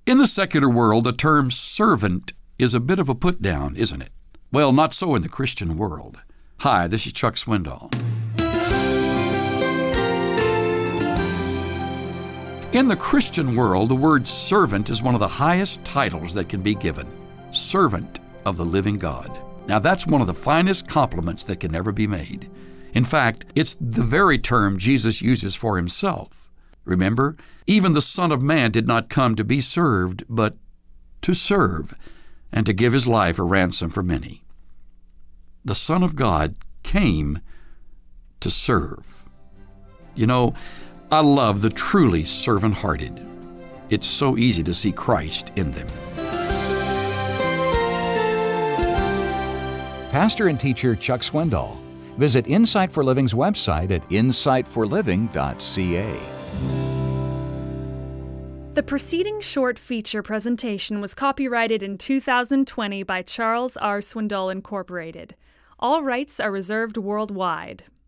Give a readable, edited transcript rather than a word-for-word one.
In the secular world, the term servant is a bit of a put-down, isn't it? Well, not so in the Christian world. Hi, this is Chuck Swindoll. In the Christian world, the word servant is one of the highest titles that can be given. Servant of the living God. Now, that's one of the finest compliments that can ever be made. In fact, it's the very term Jesus uses for himself. Remember, even the Son of Man did not come to be served, but to serve, and to give his life a ransom for many. The Son of God came to serve. You know, I love the truly servant-hearted. It's so easy to see Christ in them. Pastor and teacher Chuck Swindoll. Visit Insight for Living's website at insightforliving.ca. The preceding short feature presentation was copyrighted in 2020 by Charles R. Swindoll Incorporated. All rights are reserved worldwide.